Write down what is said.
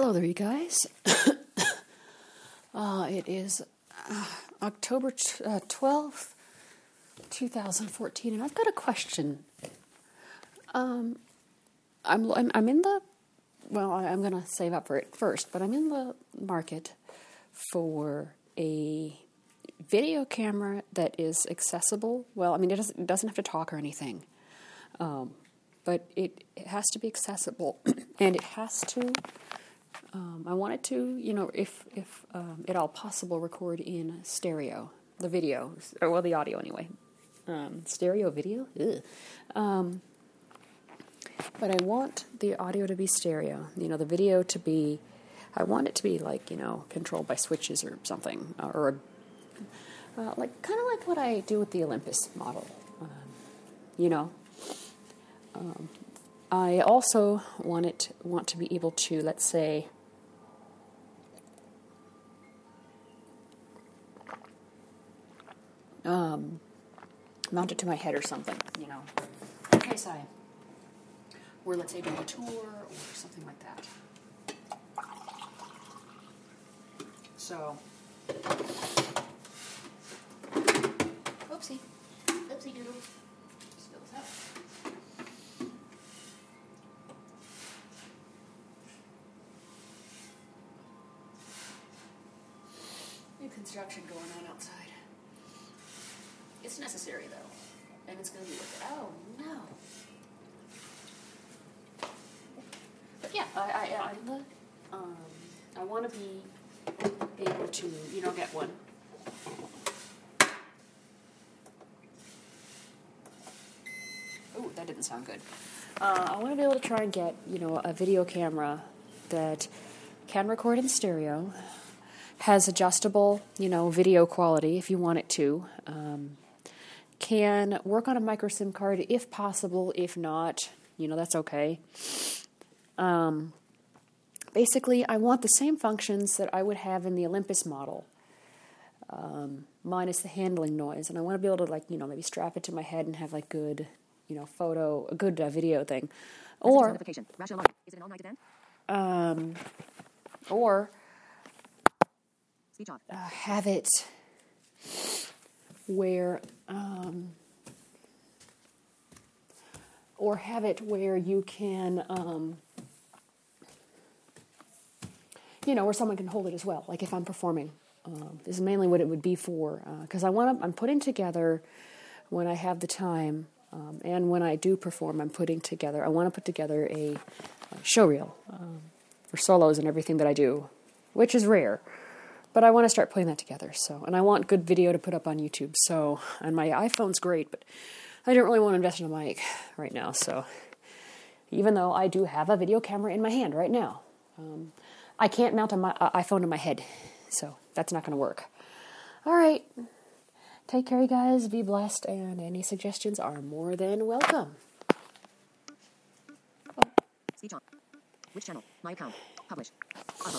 Hello there, you guys. It is October 12th, 2014, and I've got a question. I'm in the, well, I'm going to save up for it first, but I'm in the market for a video camera that is accessible. Well, I mean, it doesn't have to talk or anything, but it has to be accessible, and it has to. I want it to, if at all possible, record in stereo, the video, or the audio anyway. Stereo video? Ugh. But I want the audio to be stereo, the video to be, I want it to be like, controlled by switches or something, or kind of like what I do with the Olympus model, I also want to be able to, let's say, mount it to my head or something, in case we're, let's say, doing a tour or something like that. So, oopsie doodle, spill this out. New construction going on outside. It's necessary, though, and it's going to be worth it. Oh, no. But yeah, I want to be able to, get one. Oh, that didn't sound good. I want to be able to try and get, a video camera that can record in stereo, has adjustable, video quality if you want it to, can work on a micro SIM card if possible. If not, that's okay. Basically, I want the same functions that I would have in the Olympus model, minus the handling noise. And I want to be able to, maybe strap it to my head and have, good, a good video thing. Or, is it an all-night event? Or have it where, you can, where someone can hold it as well, like if I'm performing. This is mainly what it would be for, because I'm putting together, when I have the time, and when I do perform, I want to put together a show reel for solos and everything that I do, which is rare. But I want to start putting that together. And I want good video to put up on YouTube. And my iPhone's great, but I don't really want to invest in a mic right now. So, even though I do have a video camera in my hand right now, I can't mount an iPhone to my head. So that's not going to work. All right. Take care, you guys. Be blessed, and any suggestions are more than welcome. Speech on. Which channel? My account. Publish.